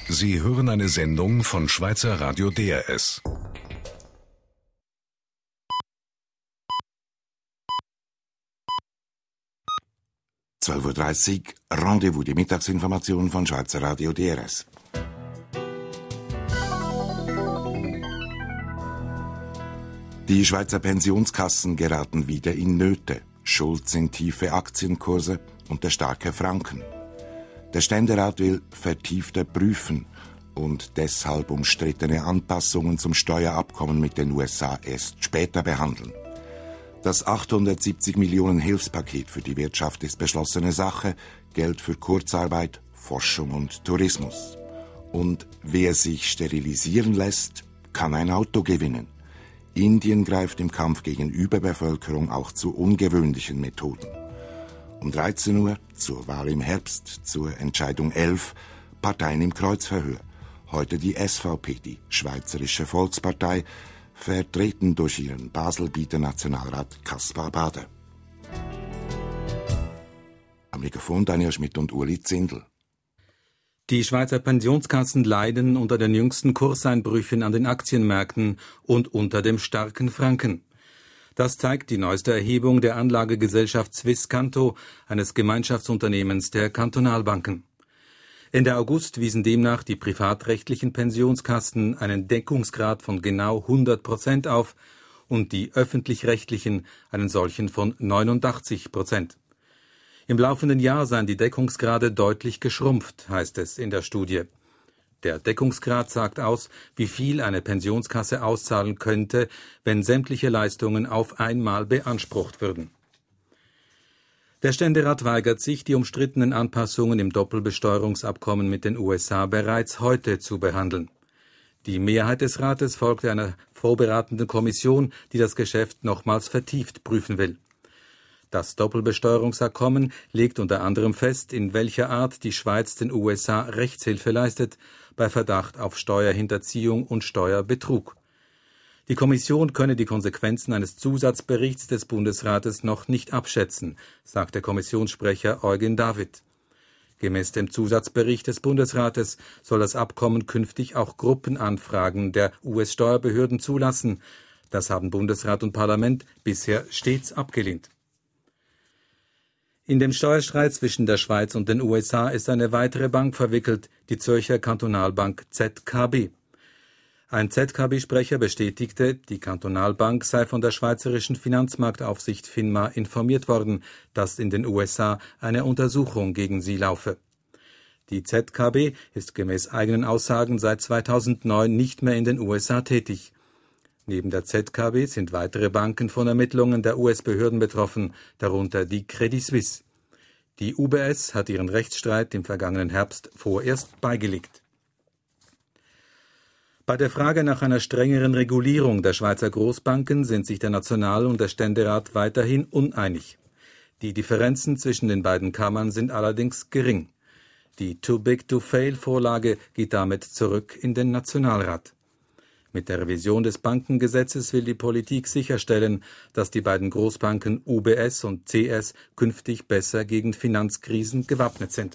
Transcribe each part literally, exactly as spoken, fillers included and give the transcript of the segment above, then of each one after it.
Sie hören eine Sendung von Schweizer Radio D R S. zwölf Uhr dreißig, Rendezvous, die Mittagsinformation von Schweizer Radio D R S. Die Schweizer Pensionskassen geraten wieder in Nöte. Schuld sind tiefe Aktienkurse und der starke Franken. Der Ständerat will vertiefter prüfen und deshalb umstrittene Anpassungen zum Steuerabkommen mit den U S A erst später behandeln. Das achthundertsiebzig Millionen Hilfspaket für die Wirtschaft ist beschlossene Sache, Geld für Kurzarbeit, Forschung und Tourismus. Und wer sich sterilisieren lässt, kann ein Auto gewinnen. Indien greift im Kampf gegen Überbevölkerung auch zu ungewöhnlichen Methoden. Um dreizehn Uhr zur Wahl im Herbst, zur Entscheidung elf, Parteien im Kreuzverhör. Heute die S V P, die Schweizerische Volkspartei, vertreten durch ihren Baselbieter Nationalrat Kaspar Bader. Am Mikrofon Daniel Schmidt und Uli Zindel. Die Schweizer Pensionskassen leiden unter den jüngsten Kurseinbrüchen an den Aktienmärkten und unter dem starken Franken. Das zeigt die neueste Erhebung der Anlagegesellschaft Swisscanto, eines Gemeinschaftsunternehmens der Kantonalbanken. Ende August wiesen demnach die privatrechtlichen Pensionskassen einen Deckungsgrad von genau hundert Prozent auf und die öffentlich-rechtlichen einen solchen von neunundachtzig Prozent. Im laufenden Jahr seien die Deckungsgrade deutlich geschrumpft, heißt es in der Studie. Der Deckungsgrad sagt aus, wie viel eine Pensionskasse auszahlen könnte, wenn sämtliche Leistungen auf einmal beansprucht würden. Der Ständerat weigert sich, die umstrittenen Anpassungen im Doppelbesteuerungsabkommen mit den U S A bereits heute zu behandeln. Die Mehrheit des Rates folgte einer vorberatenden Kommission, die das Geschäft nochmals vertieft prüfen will. Das Doppelbesteuerungsabkommen legt unter anderem fest, in welcher Art die Schweiz den U S A Rechtshilfe leistet, bei Verdacht auf Steuerhinterziehung und Steuerbetrug. Die Kommission könne die Konsequenzen eines Zusatzberichts des Bundesrates noch nicht abschätzen, sagte Kommissionssprecher Eugen David. Gemäß dem Zusatzbericht des Bundesrates soll das Abkommen künftig auch Gruppenanfragen der U S-Steuerbehörden zulassen. Das haben Bundesrat und Parlament bisher stets abgelehnt. In dem Steuerstreit zwischen der Schweiz und den U S A ist eine weitere Bank verwickelt, die Zürcher Kantonalbank Z K B. Ein Z K B-Sprecher bestätigte, die Kantonalbank sei von der Schweizerischen Finanzmarktaufsicht FINMA informiert worden, dass in den U S A eine Untersuchung gegen sie laufe. Die Z K B ist gemäß eigenen Aussagen seit zweitausendneun nicht mehr in den U S A tätig. Neben der Z K B sind weitere Banken von Ermittlungen der U S-Behörden betroffen, darunter die Credit Suisse. Die U B S hat ihren Rechtsstreit im vergangenen Herbst vorerst beigelegt. Bei der Frage nach einer strengeren Regulierung der Schweizer Großbanken sind sich der National- und der Ständerat weiterhin uneinig. Die Differenzen zwischen den beiden Kammern sind allerdings gering. Die Too-Big-to-Fail-Vorlage geht damit zurück in den Nationalrat. Mit der Revision des Bankengesetzes will die Politik sicherstellen, dass die beiden Großbanken U B S und C S künftig besser gegen Finanzkrisen gewappnet sind.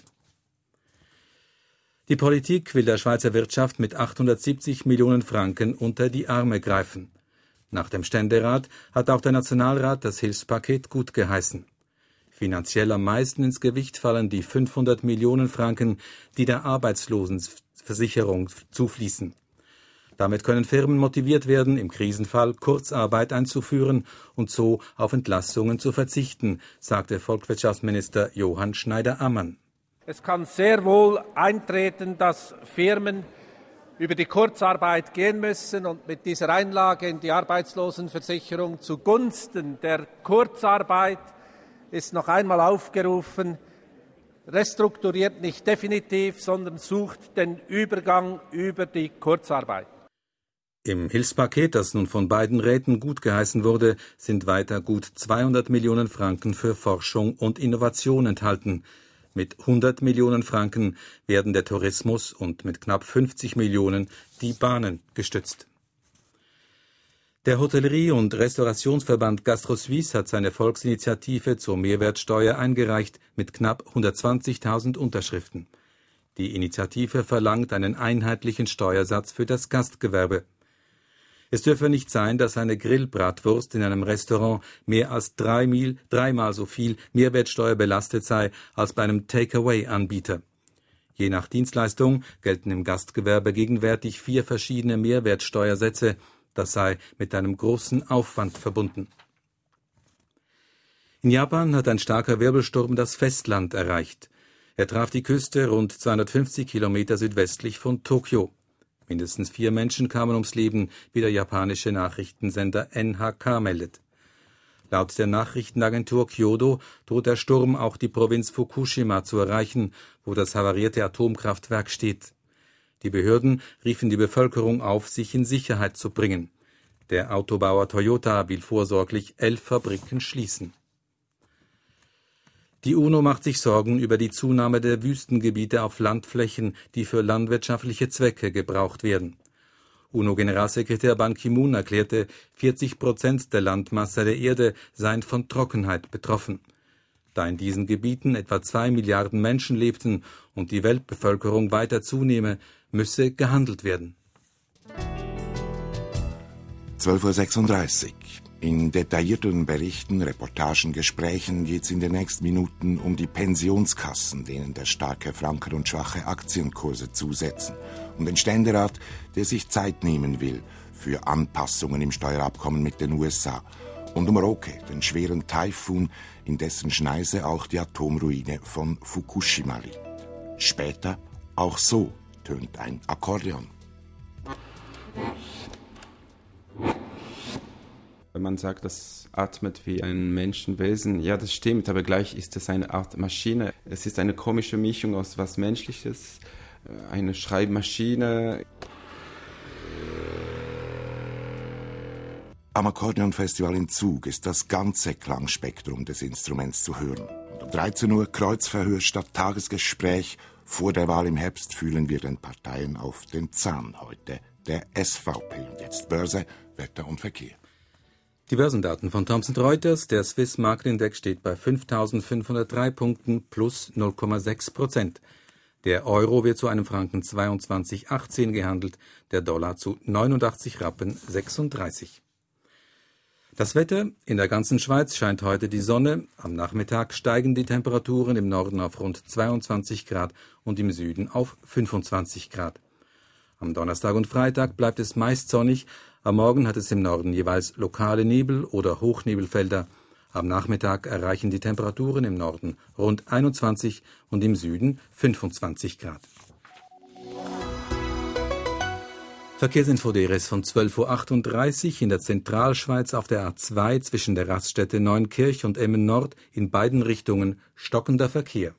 Die Politik will der Schweizer Wirtschaft mit achthundertsiebzig Millionen Franken unter die Arme greifen. Nach dem Ständerat hat auch der Nationalrat das Hilfspaket gutgeheißen. Finanziell am meisten ins Gewicht fallen die fünfhundert Millionen Franken, die der Arbeitslosenversicherung zufließen. Damit können Firmen motiviert werden, im Krisenfall Kurzarbeit einzuführen und so auf Entlastungen zu verzichten, sagte Volkswirtschaftsminister Johann Schneider-Ammann. Es kann sehr wohl eintreten, dass Firmen über die Kurzarbeit gehen müssen und mit dieser Einlage in die Arbeitslosenversicherung zugunsten der Kurzarbeit ist noch einmal aufgerufen, restrukturiert nicht definitiv, sondern sucht den Übergang über die Kurzarbeit. Im Hilfspaket, das nun von beiden Räten gutgeheißen wurde, sind weiter gut zweihundert Millionen Franken für Forschung und Innovation enthalten. Mit hundert Millionen Franken werden der Tourismus und mit knapp fünfzig Millionen die Bahnen gestützt. Der Hotellerie- und Restaurationsverband GastroSuisse hat seine Volksinitiative zur Mehrwertsteuer eingereicht mit knapp hundertzwanzigtausend Unterschriften. Die Initiative verlangt einen einheitlichen Steuersatz für das Gastgewerbe. Es dürfe nicht sein, dass eine Grillbratwurst in einem Restaurant mehr als dreimal, dreimal so viel Mehrwertsteuer belastet sei als bei einem Takeaway-Anbieter. Je nach Dienstleistung gelten im Gastgewerbe gegenwärtig vier verschiedene Mehrwertsteuersätze. Das sei mit einem großen Aufwand verbunden. In Japan hat ein starker Wirbelsturm das Festland erreicht. Er traf die Küste rund zweihundertfünfzig Kilometer südwestlich von Tokio. Mindestens vier Menschen kamen ums Leben, wie der japanische Nachrichtensender N H K meldet. Laut der Nachrichtenagentur Kyodo droht der Sturm auch die Provinz Fukushima zu erreichen, wo das havarierte Atomkraftwerk steht. Die Behörden riefen die Bevölkerung auf, sich in Sicherheit zu bringen. Der Autobauer Toyota will vorsorglich elf Fabriken schließen. Die UNO macht sich Sorgen über die Zunahme der Wüstengebiete auf Landflächen, die für landwirtschaftliche Zwecke gebraucht werden. UNO-Generalsekretär Ban Ki-moon erklärte, vierzig Prozent der Landmasse der Erde seien von Trockenheit betroffen. Da in diesen Gebieten etwa zwei Milliarden Menschen lebten und die Weltbevölkerung weiter zunehme, müsse gehandelt werden. zwölf Uhr sechsunddreißig. In detaillierten Berichten, Reportagen, Gesprächen geht es in den nächsten Minuten um die Pensionskassen, denen der starke Franken und schwache Aktienkurse zusetzen, um den Ständerat, der sich Zeit nehmen will für Anpassungen im Steuerabkommen mit den U S A, und um Roke, den schweren Taifun, in dessen Schneise auch die Atomruine von Fukushima liegt. Später auch so tönt ein Akkordeon. Wenn man sagt, das atmet wie ein Menschenwesen, ja, das stimmt, aber gleich ist es eine Art Maschine. Es ist eine komische Mischung aus was Menschliches, eine Schreibmaschine. Am Akkordeonfestival in Zug ist das ganze Klangspektrum des Instruments zu hören. Und um dreizehn Uhr Kreuzverhör statt Tagesgespräch. Vor der Wahl im Herbst fühlen wir den Parteien auf den Zahn. Heute der S V P. Und jetzt Börse, Wetter und Verkehr. Die Börsendaten von Thomson Reuters. Der Swiss Market Index steht bei fünftausendfünfhundertdrei Punkten plus null Komma sechs Prozent. Der Euro wird zu einem Franken zweiundzwanzig Komma achtzehn gehandelt, der Dollar zu neunundachtzig Rappen sechsunddreißig. Das Wetter: In der ganzen Schweiz scheint heute die Sonne. Am Nachmittag steigen die Temperaturen im Norden auf rund zweiundzwanzig Grad und im Süden auf fünfundzwanzig Grad. Am Donnerstag und Freitag bleibt es meist sonnig. Am Morgen hat es im Norden jeweils lokale Nebel- oder Hochnebelfelder. Am Nachmittag erreichen die Temperaturen im Norden rund einundzwanzig und im Süden fünfundzwanzig Grad. Verkehrsinfo D R S von zwölf Uhr achtunddreißig in der Zentralschweiz auf der A zwei zwischen der Raststätte Neunkirch und Emmen Nord in beiden Richtungen stockender Verkehr.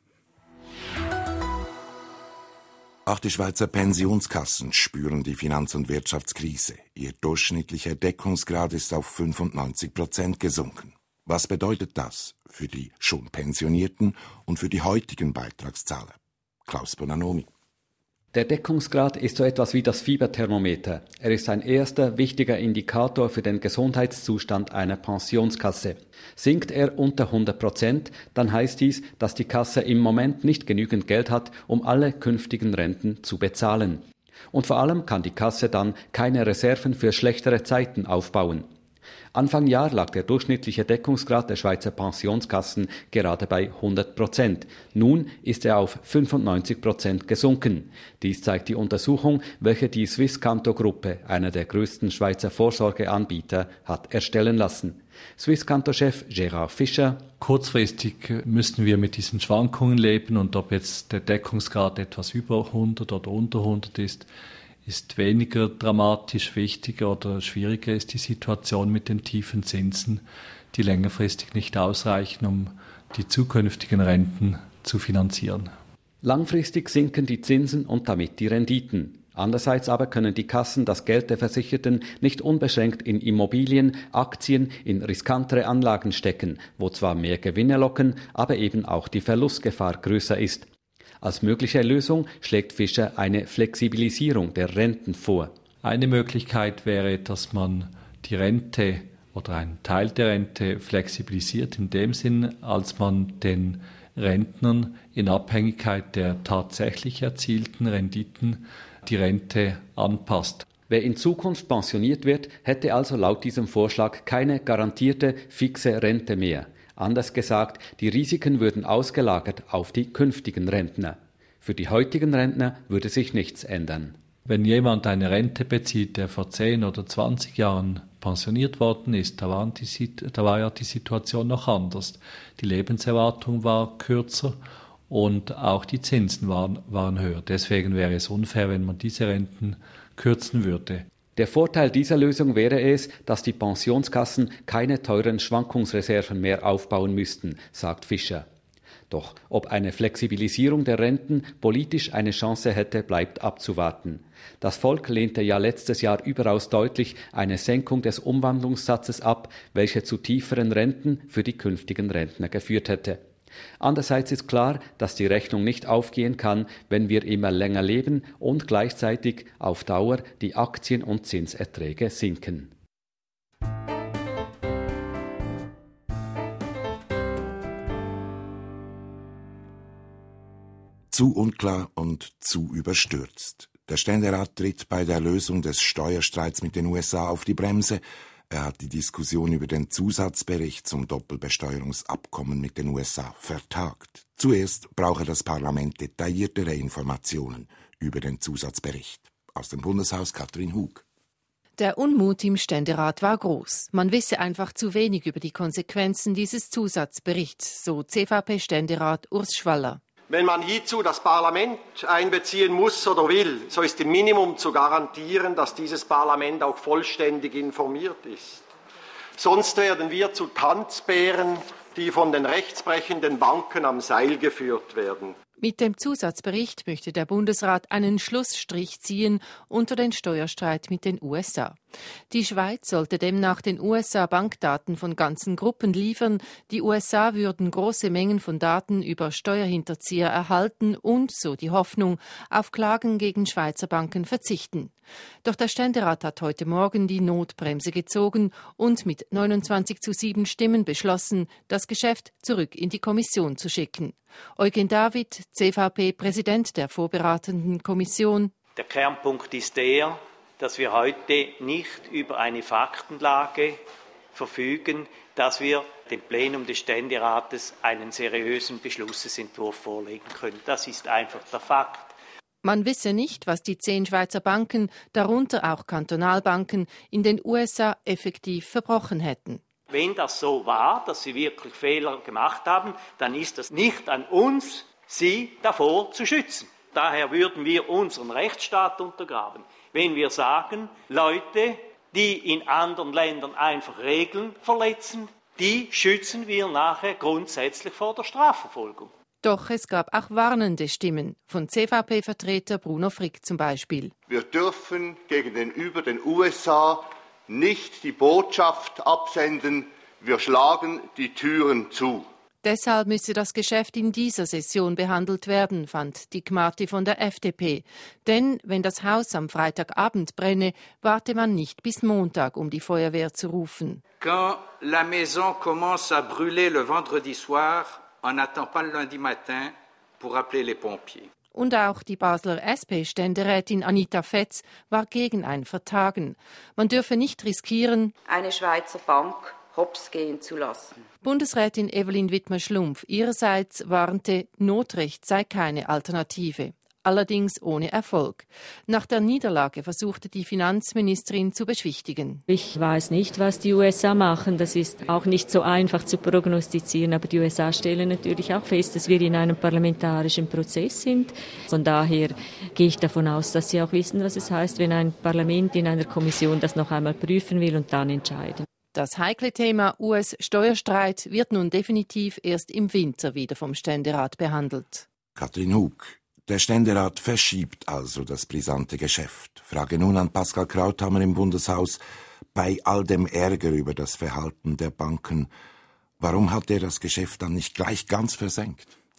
Auch die Schweizer Pensionskassen spüren die Finanz- und Wirtschaftskrise. Ihr durchschnittlicher Deckungsgrad ist auf fünfundneunzig Prozent gesunken. Was bedeutet das für die schon Pensionierten und für die heutigen Beitragszahler? Klaus Bonanomi. Der Deckungsgrad ist so etwas wie das Fieberthermometer. Er ist ein erster wichtiger Indikator für den Gesundheitszustand einer Pensionskasse. Sinkt er unter hundert Prozent, dann heißt dies, dass die Kasse im Moment nicht genügend Geld hat, um alle künftigen Renten zu bezahlen. Und vor allem kann die Kasse dann keine Reserven für schlechtere Zeiten aufbauen. Anfang Jahr lag der durchschnittliche Deckungsgrad der Schweizer Pensionskassen gerade bei hundert Prozent. Nun ist er auf fünfundneunzig Prozent gesunken. Dies zeigt die Untersuchung, welche die Swisscanto-Gruppe, einer der größten Schweizer Vorsorgeanbieter, hat erstellen lassen. Swisscanto-Chef Gerard Fischer: Kurzfristig müssen wir mit diesen Schwankungen leben, und ob jetzt der Deckungsgrad etwas über hundert oder unter hundert ist, ist weniger dramatisch. Wichtiger oder schwieriger ist die Situation mit den tiefen Zinsen, die längerfristig nicht ausreichen, um die zukünftigen Renten zu finanzieren. Langfristig sinken die Zinsen und damit die Renditen. Andererseits aber können die Kassen das Geld der Versicherten nicht unbeschränkt in Immobilien, Aktien, in riskantere Anlagen stecken, wo zwar mehr Gewinne locken, aber eben auch die Verlustgefahr größer ist. Als mögliche Lösung schlägt Fischer eine Flexibilisierung der Renten vor. Eine Möglichkeit wäre, dass man die Rente oder einen Teil der Rente flexibilisiert, in dem Sinn, als man den Rentnern in Abhängigkeit der tatsächlich erzielten Renditen die Rente anpasst. Wer in Zukunft pensioniert wird, hätte also laut diesem Vorschlag keine garantierte fixe Rente mehr. Anders gesagt, die Risiken würden ausgelagert auf die künftigen Rentner. Für die heutigen Rentner würde sich nichts ändern. Wenn jemand eine Rente bezieht, der vor zehn oder zwanzig Jahren pensioniert worden ist, da, waren die, da war ja die Situation noch anders. Die Lebenserwartung war kürzer und auch die Zinsen waren, waren höher. Deswegen wäre es unfair, wenn man diese Renten kürzen würde. Der Vorteil dieser Lösung wäre es, dass die Pensionskassen keine teuren Schwankungsreserven mehr aufbauen müssten, sagt Fischer. Doch ob eine Flexibilisierung der Renten politisch eine Chance hätte, bleibt abzuwarten. Das Volk lehnte ja letztes Jahr überaus deutlich eine Senkung des Umwandlungssatzes ab, welche zu tieferen Renten für die künftigen Rentner geführt hätte. Andererseits ist klar, dass die Rechnung nicht aufgehen kann, wenn wir immer länger leben und gleichzeitig auf Dauer die Aktien- und Zinserträge sinken. Zu unklar und zu überstürzt. Der Ständerat tritt bei der Lösung des Steuerstreits mit den U S A auf die Bremse. Er hat die Diskussion über den Zusatzbericht zum Doppelbesteuerungsabkommen mit den U S A vertagt. Zuerst brauche das Parlament detailliertere Informationen über den Zusatzbericht. Aus dem Bundeshaus Katrin Hug. Der Unmut im Ständerat war groß. Man wisse einfach zu wenig über die Konsequenzen dieses Zusatzberichts, so C V P-Ständerat Urs Schwaller. Wenn man hierzu das Parlament einbeziehen muss oder will, so ist im Minimum zu garantieren, dass dieses Parlament auch vollständig informiert ist. Sonst werden wir zu Tanzbären, die von den rechtsbrechenden Banken am Seil geführt werden. Mit dem Zusatzbericht möchte der Bundesrat einen Schlussstrich ziehen unter den Steuerstreit mit den U S A. Die Schweiz sollte demnach den U S A Bankdaten von ganzen Gruppen liefern. Die U S A würden große Mengen von Daten über Steuerhinterzieher erhalten und, so die Hoffnung, auf Klagen gegen Schweizer Banken verzichten. Doch der Ständerat hat heute Morgen die Notbremse gezogen und mit neunundzwanzig zu sieben Stimmen beschlossen, das Geschäft zurück in die Kommission zu schicken. Eugen David, C V P-Präsident der vorberatenden Kommission. Der Kernpunkt ist der, dass wir heute nicht über eine Faktenlage verfügen, dass wir dem Plenum des Ständerates einen seriösen Beschlussentwurf vorlegen können. Das ist einfach der Fakt. Man wisse nicht, was die zehn Schweizer Banken, darunter auch Kantonalbanken, in den U S A effektiv verbrochen hätten. Wenn das so war, dass sie wirklich Fehler gemacht haben, dann ist es nicht an uns, sie davor zu schützen. Daher würden wir unseren Rechtsstaat untergraben, wenn wir sagen, Leute, die in anderen Ländern einfach Regeln verletzen, die schützen wir nachher grundsätzlich vor der Strafverfolgung. Doch es gab auch warnende Stimmen, von C V P-Vertreter Bruno Frick zum Beispiel. Wir dürfen gegenüber den U S A nicht die Botschaft absenden, wir schlagen die Türen zu. Deshalb müsse das Geschäft in dieser Session behandelt werden, fand Dick Marty von der F D P. Denn wenn das Haus am Freitagabend brenne, warte man nicht bis Montag, um die Feuerwehr zu rufen. Quand la maison commence à brûler le vendredi soir, on n'attend pas le lundi matin pour appeler les pompiers. Und auch die Basler S P-Ständerätin Anita Fetz war gegen ein Vertagen. Man dürfe nicht riskieren, eine Schweizer Bank hops gehen zu lassen. Bundesrätin Evelyn Wittmer-Schlumpf ihrerseits warnte, Notrecht sei keine Alternative. Allerdings ohne Erfolg. Nach der Niederlage versuchte die Finanzministerin zu beschwichtigen. Ich weiß nicht, was die U S A machen. Das ist auch nicht so einfach zu prognostizieren. Aber die U S A stellen natürlich auch fest, dass wir in einem parlamentarischen Prozess sind. Von daher gehe ich davon aus, dass sie auch wissen, was es heißt, wenn ein Parlament in einer Kommission das noch einmal prüfen will und dann entscheiden. Das heikle Thema U S-Steuerstreit wird nun definitiv erst im Winter wieder vom Ständerat behandelt. Katrin Hug. Der Ständerat verschiebt also das brisante Geschäft. Frage nun an Pascal Krauthammer im Bundeshaus. Bei all dem Ärger über das Verhalten der Banken, warum hat er das Geschäft dann nicht gleich ganz versenkt?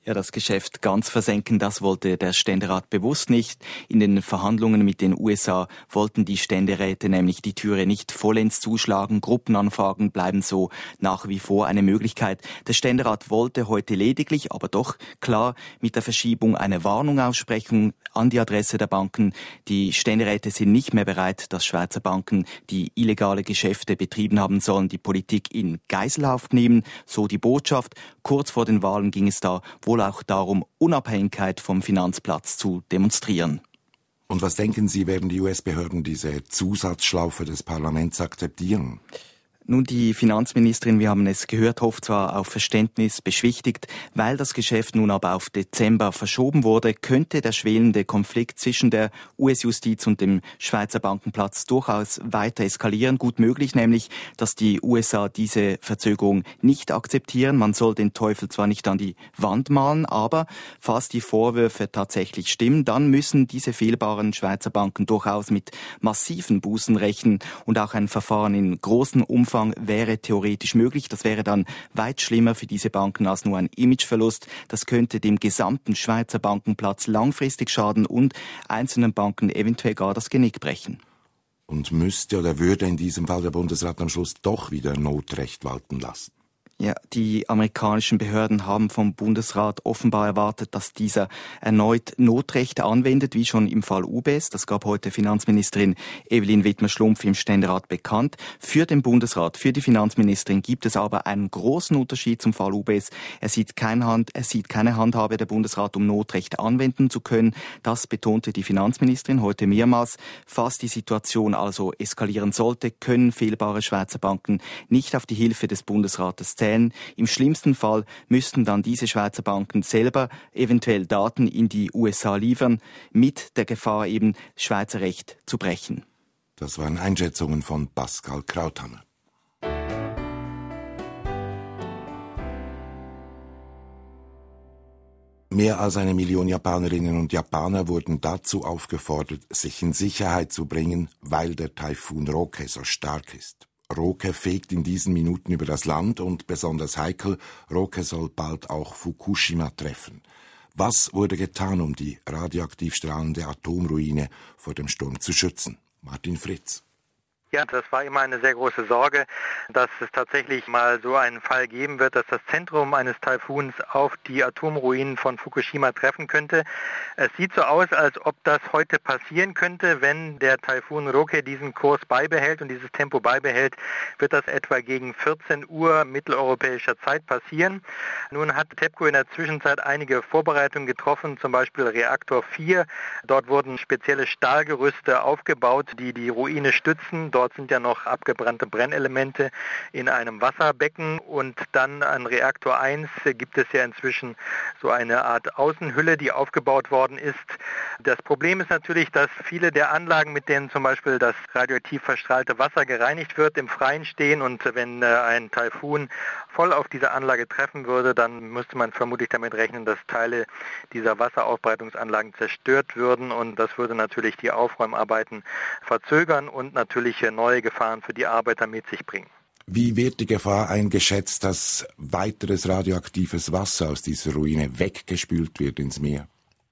Ja, das Geschäft ganz versenken, das wollte der Ständerat bewusst nicht. In den Verhandlungen mit den U S A wollten die Ständeräte nämlich die Türe nicht vollends zuschlagen. Gruppenanfragen bleiben so nach wie vor eine Möglichkeit. Der Ständerat wollte heute lediglich, aber doch klar mit der Verschiebung eine Warnung aussprechen an die Adresse der Banken. Die Ständeräte sind nicht mehr bereit, dass Schweizer Banken, die illegale Geschäfte betrieben haben sollen, die Politik in Geiselhaft nehmen. So die Botschaft. Kurz vor den Wahlen ging es da wohl auch darum, Unabhängigkeit vom Finanzplatz zu demonstrieren. Und was denken Sie, werden die U S-Behörden diese Zusatzschlaufe des Parlaments akzeptieren? Nun, die Finanzministerin, wir haben es gehört, hofft zwar auf Verständnis, beschwichtigt, weil das Geschäft nun aber auf Dezember verschoben wurde, könnte der schwelende Konflikt zwischen der U S-Justiz und dem Schweizer Bankenplatz durchaus weiter eskalieren. Gut möglich nämlich, dass die U S A diese Verzögerung nicht akzeptieren. Man soll den Teufel zwar nicht an die Wand malen, aber falls die Vorwürfe tatsächlich stimmen, dann müssen diese fehlbaren Schweizer Banken durchaus mit massiven Bußen rechnen und auch ein Verfahren in großem Umfang wäre theoretisch möglich. Das wäre dann weit schlimmer für diese Banken als nur ein Imageverlust. Das könnte dem gesamten Schweizer Bankenplatz langfristig schaden und einzelnen Banken eventuell gar das Genick brechen. Und müsste oder würde in diesem Fall der Bundesrat am Schluss doch wieder Notrecht walten lassen? Ja, die amerikanischen Behörden haben vom Bundesrat offenbar erwartet, dass dieser erneut Notrecht anwendet, wie schon im Fall U B S. Das gab heute Finanzministerin Evelyn Wittmer-Schlumpf im Ständerat bekannt. Für den Bundesrat, für die Finanzministerin gibt es aber einen großen Unterschied zum Fall U B S. Er sieht, kein Hand, er sieht keine Handhabe der Bundesrat, um Notrecht anwenden zu können. Das betonte die Finanzministerin heute mehrmals. Falls die Situation also eskalieren sollte, können fehlbare Schweizer Banken nicht auf die Hilfe des Bundesrates zählen. Im schlimmsten Fall müssten dann diese Schweizer Banken selber eventuell Daten in die U S A liefern, mit der Gefahr eben, Schweizer Recht zu brechen. Das waren Einschätzungen von Pascal Krauthammer. Mehr als eine Million Japanerinnen und Japaner wurden dazu aufgefordert, sich in Sicherheit zu bringen, weil der Taifun Roke so stark ist. Roke fegt in diesen Minuten über das Land und besonders heikel, Roke soll bald auch Fukushima treffen. Was wurde getan, um die radioaktiv strahlende Atomruine vor dem Sturm zu schützen? Martin Fritz. Ja, das war immer eine sehr große Sorge, dass es tatsächlich mal so einen Fall geben wird, dass das Zentrum eines Taifuns auf die Atomruinen von Fukushima treffen könnte. Es sieht so aus, als ob das heute passieren könnte. Wenn der Taifun Roke diesen Kurs beibehält und dieses Tempo beibehält, wird das etwa gegen vierzehn Uhr mitteleuropäischer Zeit passieren. Nun hat TEPCO in der Zwischenzeit einige Vorbereitungen getroffen, zum Beispiel Reaktor vier. Dort wurden spezielle Stahlgerüste aufgebaut, die die Ruine stützen. Dort sind ja noch abgebrannte Brennelemente in einem Wasserbecken und dann an Reaktor eins gibt es ja inzwischen so eine Art Außenhülle, die aufgebaut worden ist. Das Problem ist natürlich, dass viele der Anlagen, mit denen zum Beispiel das radioaktiv verstrahlte Wasser gereinigt wird, im Freien stehen und wenn ein Taifun voll auf diese Anlage treffen würde, dann müsste man vermutlich damit rechnen, dass Teile dieser Wasseraufbereitungsanlagen zerstört würden und das würde natürlich die Aufräumarbeiten verzögern und natürlich neue Gefahren für die Arbeiter mit sich bringen. Wie wird die Gefahr eingeschätzt, dass weiteres radioaktives Wasser aus dieser Ruine weggespült wird ins Meer?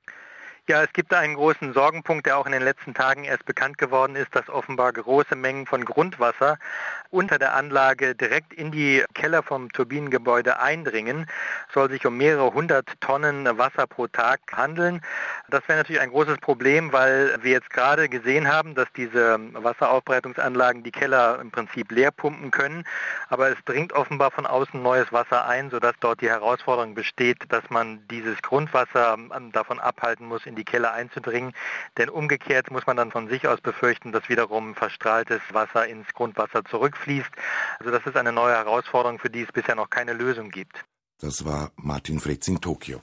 Ja, es gibt einen großen Sorgenpunkt, der auch in den letzten Tagen erst bekannt geworden ist, dass offenbar große Mengen von Grundwasser unter der Anlage direkt in die Keller vom Turbinengebäude eindringen. Es soll sich um mehrere hundert Tonnen Wasser pro Tag handeln. Das wäre natürlich ein großes Problem, weil wir jetzt gerade gesehen haben, dass diese Wasseraufbereitungsanlagen die Keller im Prinzip leer pumpen können. Aber es dringt offenbar von außen neues Wasser ein, sodass dort die Herausforderung besteht, dass man dieses Grundwasser davon abhalten muss, in die Keller einzudringen. Denn umgekehrt muss man dann von sich aus befürchten, dass wiederum verstrahltes Wasser ins Grundwasser zurückfließt. Also das ist eine neue Herausforderung, für die es bisher noch keine Lösung gibt. Das war Martin Fritz in Tokio.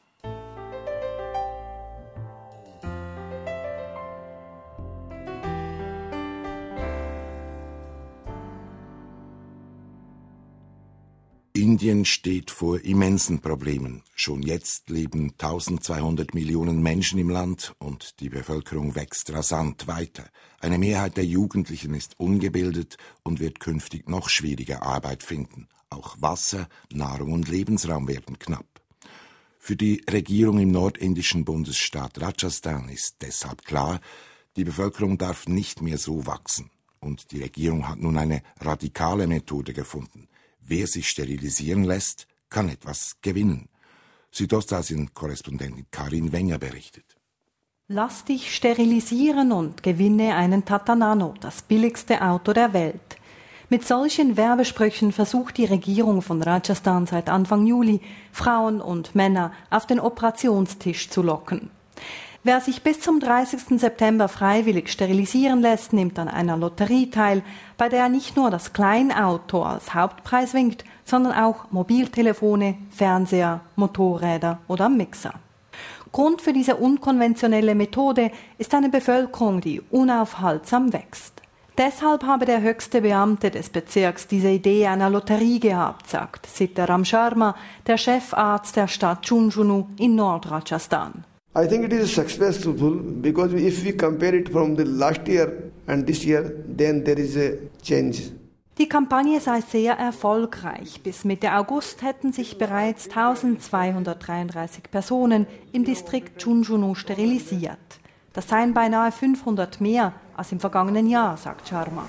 Indien steht vor immensen Problemen. Schon jetzt leben eintausendzweihundert Millionen Menschen im Land und die Bevölkerung wächst rasant weiter. Eine Mehrheit der Jugendlichen ist ungebildet und wird künftig noch schwieriger Arbeit finden. Auch Wasser, Nahrung und Lebensraum werden knapp. Für die Regierung im nordindischen Bundesstaat Rajasthan ist deshalb klar, die Bevölkerung darf nicht mehr so wachsen. Und die Regierung hat nun eine radikale Methode gefunden. Wer sich sterilisieren lässt, kann etwas gewinnen. Südostasien-Korrespondentin Karin Wenger berichtet. Lass dich sterilisieren und gewinne einen Tata Nano, das billigste Auto der Welt. Mit solchen Werbesprüchen versucht die Regierung von Rajasthan seit Anfang Juli, Frauen und Männer auf den Operationstisch zu locken. Wer sich bis zum dreißigsten September freiwillig sterilisieren lässt, nimmt an einer Lotterie teil, bei der nicht nur das Kleinauto als Hauptpreis winkt, sondern auch Mobiltelefone, Fernseher, Motorräder oder Mixer. Grund für diese unkonventionelle Methode ist eine Bevölkerung, die unaufhaltsam wächst. Deshalb habe der höchste Beamte des Bezirks diese Idee einer Lotterie gehabt, sagt Sitaram Sharma, der Chefarzt der Stadt Junjunu in Nord-Rajasthan. I think it is successful because if we compare it from the last year and this year, then there is a change. Die Kampagne sei sehr erfolgreich. Bis Mitte August hätten sich bereits eintausendzweihundertdreiunddreißig Personen im Distrikt Junjunu sterilisiert. Das seien beinahe fünfhundert mehr als im vergangenen Jahr, sagt Sharma.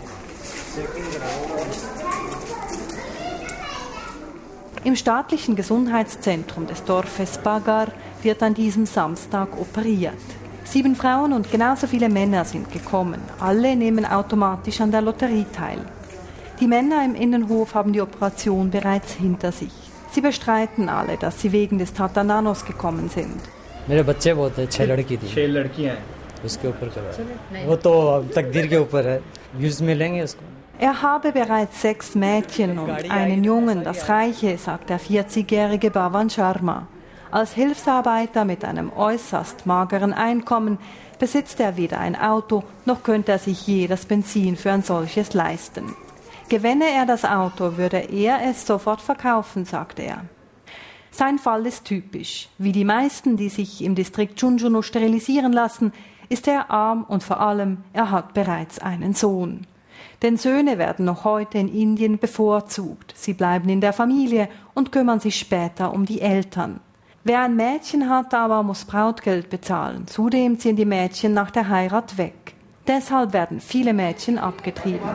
Im staatlichen Gesundheitszentrum des Dorfes Bagar wird an diesem Samstag operiert. Sieben Frauen und genauso viele Männer sind gekommen. Alle nehmen automatisch an der Lotterie teil. Die Männer im Innenhof haben die Operation bereits hinter sich. Sie bestreiten alle, dass sie wegen des Tata Nanos gekommen sind. मेरे बच्चे बहुत है, छह लड़की थी, छह लड़कियां हैं, उसके ऊपर करवाया, वो तो तकदीर के ऊपर है, यूज मिलेंगे उसको. Er habe bereits sechs Mädchen und einen Jungen, das reiche, sagt der vierzigjährige Bhavan Sharma. Als Hilfsarbeiter mit einem äußerst mageren Einkommen besitzt er weder ein Auto, noch könnte er sich je das Benzin für ein solches leisten. Gewänne er das Auto, würde er es sofort verkaufen, sagt er. Sein Fall ist typisch. Wie die meisten, die sich im Distrikt Junjunu sterilisieren lassen, ist er arm und vor allem, er hat bereits einen Sohn. Denn Söhne werden noch heute in Indien bevorzugt. Sie bleiben in der Familie und kümmern sich später um die Eltern. Wer ein Mädchen hat, aber muss Brautgeld bezahlen. Zudem ziehen die Mädchen nach der Heirat weg. Deshalb werden viele Mädchen abgetrieben.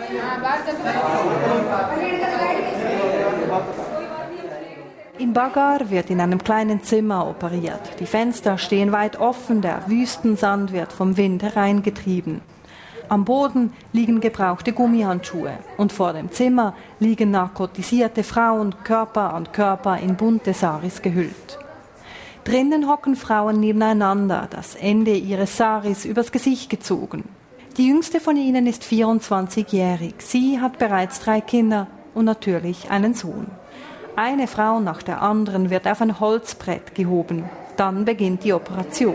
In Bagar wird in einem kleinen Zimmer operiert. Die Fenster stehen weit offen, der Wüstensand wird vom Wind hereingetrieben. Am Boden liegen gebrauchte Gummihandschuhe und vor dem Zimmer liegen narkotisierte Frauen Körper an Körper in bunte Saris gehüllt. Drinnen hocken Frauen nebeneinander, das Ende ihres Saris übers Gesicht gezogen. Die jüngste von ihnen ist vierundzwanzigjährig. Sie hat bereits drei Kinder und natürlich einen Sohn. Eine Frau nach der anderen wird auf ein Holzbrett gehoben. Dann beginnt die Operation.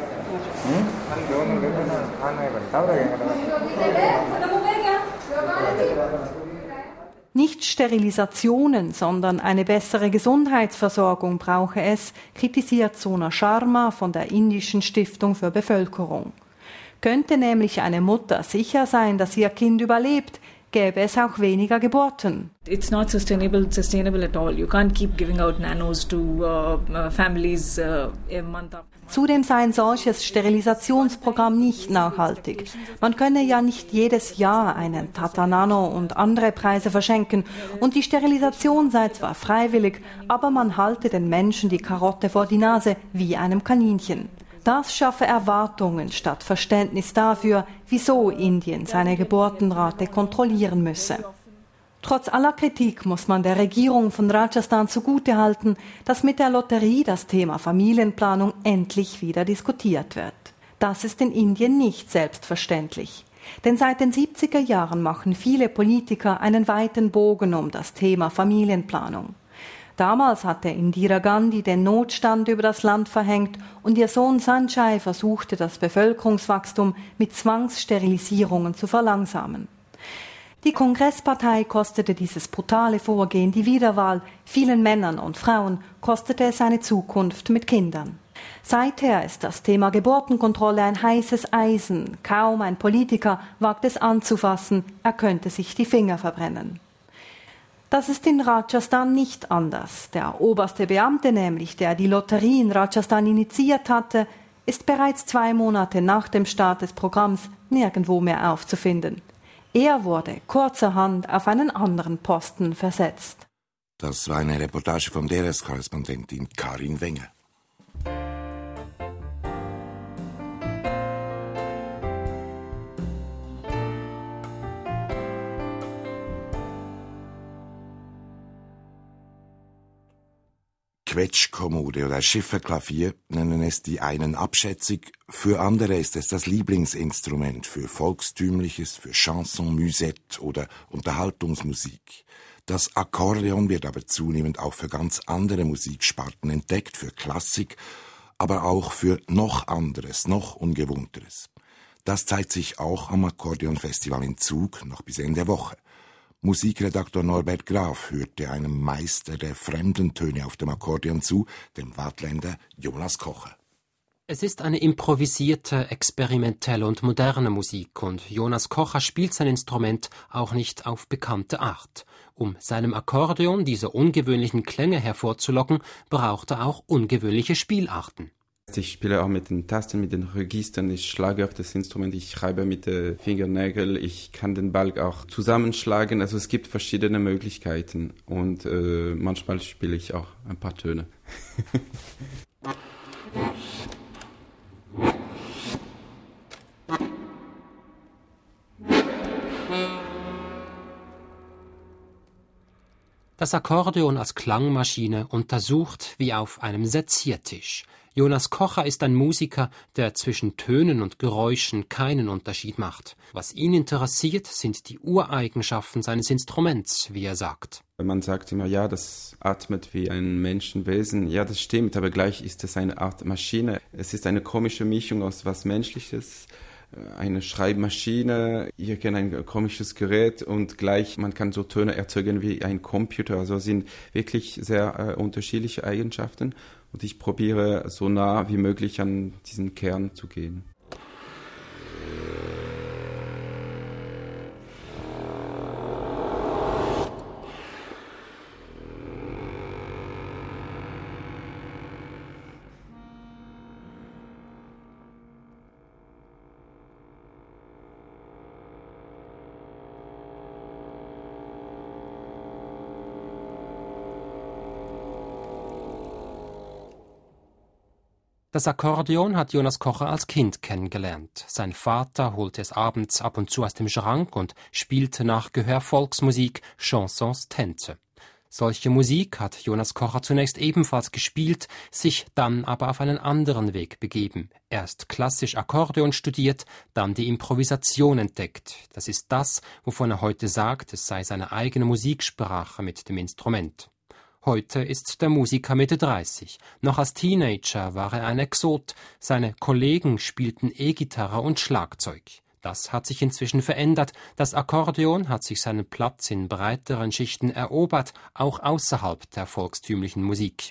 Nicht Sterilisationen, sondern eine bessere Gesundheitsversorgung brauche es, kritisiert Sona Sharma von der Indischen Stiftung für Bevölkerung. Könnte nämlich eine Mutter sicher sein, dass ihr Kind überlebt, gäbe es auch weniger Geburten. It's not sustainable, sustainable at all. You can't keep giving out nanos to uh, families uh, a month after. Zudem sei ein solches Sterilisationsprogramm nicht nachhaltig. Man könne ja nicht jedes Jahr einen Tata Nano und andere Preise verschenken und die Sterilisation sei zwar freiwillig, aber man halte den Menschen die Karotte vor die Nase wie einem Kaninchen. Das schaffe Erwartungen statt Verständnis dafür, wieso Indien seine Geburtenrate kontrollieren müsse. Trotz aller Kritik muss man der Regierung von Rajasthan zugutehalten, dass mit der Lotterie das Thema Familienplanung endlich wieder diskutiert wird. Das ist in Indien nicht selbstverständlich. Denn seit den siebziger Jahren machen viele Politiker einen weiten Bogen um das Thema Familienplanung. Damals hatte Indira Gandhi den Notstand über das Land verhängt und ihr Sohn Sanjay versuchte, das Bevölkerungswachstum mit Zwangssterilisierungen zu verlangsamen. Die Kongresspartei kostete dieses brutale Vorgehen die Wiederwahl, vielen Männern und Frauen kostete es eine Zukunft mit Kindern. Seither ist das Thema Geburtenkontrolle ein heißes Eisen. Kaum ein Politiker wagt es anzufassen, er könnte sich die Finger verbrennen. Das ist in Rajasthan nicht anders. Der oberste Beamte nämlich, der die Lotterie in Rajasthan initiiert hatte, ist bereits zwei Monate nach dem Start des Programms nirgendwo mehr aufzufinden. Er wurde kurzerhand auf einen anderen Posten versetzt. Das war eine Reportage von D R S-Korrespondentin Karin Wenger. Quetschkommode oder Schifferklavier nennen es die einen abschätzig, für andere ist es das Lieblingsinstrument für Volkstümliches, für Chanson, Musette oder Unterhaltungsmusik. Das Akkordeon wird aber zunehmend auch für ganz andere Musiksparten entdeckt, für Klassik, aber auch für noch anderes, noch Ungewohnteres. Das zeigt sich auch am Akkordeonfestival in Zug noch bis Ende Woche. Musikredaktor Norbert Graf hörte einem Meister der fremden Töne auf dem Akkordeon zu, dem Waadtländer Jonas Kocher. Es ist eine improvisierte, experimentelle und moderne Musik und Jonas Kocher spielt sein Instrument auch nicht auf bekannte Art. Um seinem Akkordeon diese ungewöhnlichen Klänge hervorzulocken, braucht er auch ungewöhnliche Spielarten. Ich spiele auch mit den Tasten, mit den Registern, ich schlage auf das Instrument, ich schreibe mit den Fingernägeln, ich kann den Balg auch zusammenschlagen, also es gibt verschiedene Möglichkeiten und äh, manchmal spiele ich auch ein paar Töne. Das Akkordeon als Klangmaschine untersucht wie auf einem Seziertisch. Jonas Kocher ist ein Musiker, der zwischen Tönen und Geräuschen keinen Unterschied macht. Was ihn interessiert, sind die Ureigenschaften seines Instruments, wie er sagt. Man sagt immer, ja, das atmet wie ein Menschenwesen. Ja, das stimmt, aber gleich ist es eine Art Maschine. Es ist eine komische Mischung aus was Menschliches, eine Schreibmaschine, irgendein komisches Gerät und gleich, man kann so Töne erzeugen wie ein Computer. Also es sind wirklich sehr äh, unterschiedliche Eigenschaften und ich probiere so nah wie möglich an diesen Kern zu gehen. Das Akkordeon hat Jonas Kocher als Kind kennengelernt. Sein Vater holte es abends ab und zu aus dem Schrank und spielte nach Gehör Volksmusik, Chansons, Tänze. Solche Musik hat Jonas Kocher zunächst ebenfalls gespielt, sich dann aber auf einen anderen Weg begeben. Erst klassisch Akkordeon studiert, dann die Improvisation entdeckt. Das ist das, wovon er heute sagt, es sei seine eigene Musiksprache mit dem Instrument. Heute ist der Musiker Mitte dreißig. Noch als Teenager war er ein Exot. Seine Kollegen spielten E-Gitarre und Schlagzeug. Das hat sich inzwischen verändert. Das Akkordeon hat sich seinen Platz in breiteren Schichten erobert, auch außerhalb der volkstümlichen Musik.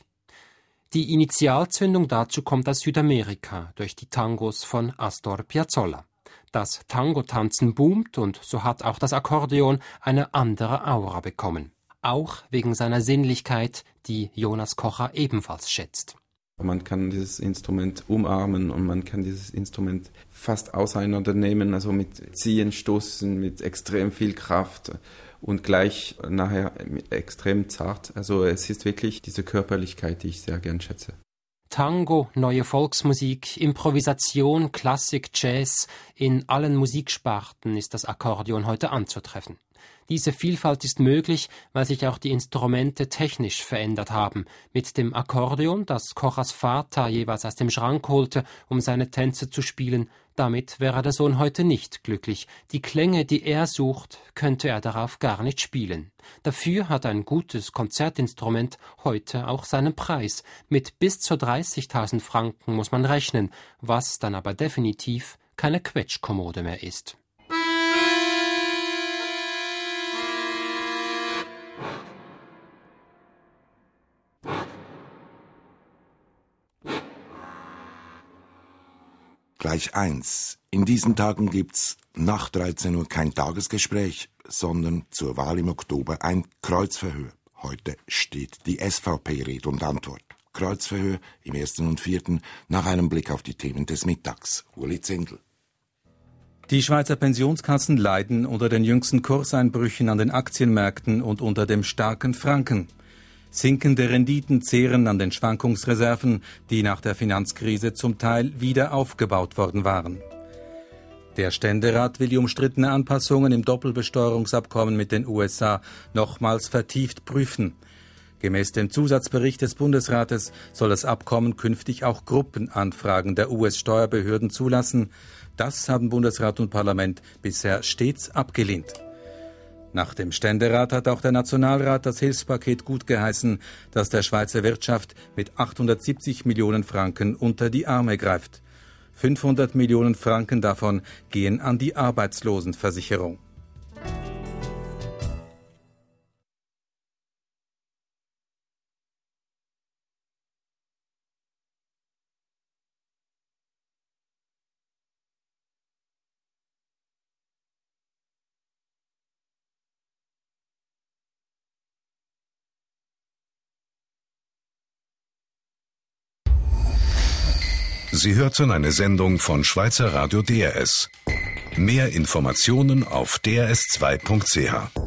Die Initialzündung dazu kommt aus Südamerika durch die Tangos von Astor Piazzolla. Das Tango-Tanzen boomt und so hat auch das Akkordeon eine andere Aura bekommen. Auch wegen seiner Sinnlichkeit, die Jonas Kocher ebenfalls schätzt. Man kann dieses Instrument umarmen und man kann dieses Instrument fast auseinandernehmen, also mit Ziehen, Stoßen, mit extrem viel Kraft und gleich nachher extrem zart. Also es ist wirklich diese Körperlichkeit, die ich sehr gern schätze. Tango, neue Volksmusik, Improvisation, Klassik, Jazz, in allen Musiksparten ist das Akkordeon heute anzutreffen. Diese Vielfalt ist möglich, weil sich auch die Instrumente technisch verändert haben. Mit dem Akkordeon, das Kochers Vater jeweils aus dem Schrank holte, um seine Tänze zu spielen, damit wäre der Sohn heute nicht glücklich. Die Klänge, die er sucht, könnte er darauf gar nicht spielen. Dafür hat ein gutes Konzertinstrument heute auch seinen Preis. Mit bis zu dreißigtausend Franken muss man rechnen, was dann aber definitiv keine Quetschkommode mehr ist. gleich eins. In diesen Tagen gibt's nach dreizehn Uhr kein Tagesgespräch, sondern zur Wahl im Oktober ein Kreuzverhör. Heute steht die S V P Rede und Antwort. Kreuzverhör im ersten und vierten nach einem Blick auf die Themen des Mittags. Uli Zindel. Die Schweizer Pensionskassen leiden unter den jüngsten Kurseinbrüchen an den Aktienmärkten und unter dem starken Franken. Sinkende Renditen zehren an den Schwankungsreserven, die nach der Finanzkrise zum Teil wieder aufgebaut worden waren. Der Ständerat will die umstrittene Anpassungen im Doppelbesteuerungsabkommen mit den U S A nochmals vertieft prüfen. Gemäß dem Zusatzbericht des Bundesrates soll das Abkommen künftig auch Gruppenanfragen der U S-Steuerbehörden zulassen. Das haben Bundesrat und Parlament bisher stets abgelehnt. Nach dem Ständerat hat auch der Nationalrat das Hilfspaket gutgeheißen, das der Schweizer Wirtschaft mit achthundertsiebzig Millionen Franken unter die Arme greift. fünfhundert Millionen Franken davon gehen an die Arbeitslosenversicherung. Sie hörten eine Sendung von Schweizer Radio D R S. Mehr Informationen auf d r s zwei punkt c h.